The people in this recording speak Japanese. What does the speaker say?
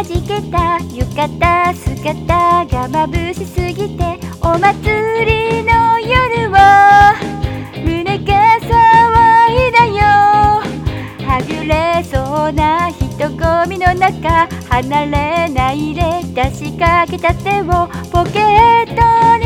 はじけた浴衣姿が眩しすぎて、お祭りの夜を胸が騒いだよ。はぐれそうな人混みの中、離れないで出しかけた手をポケットに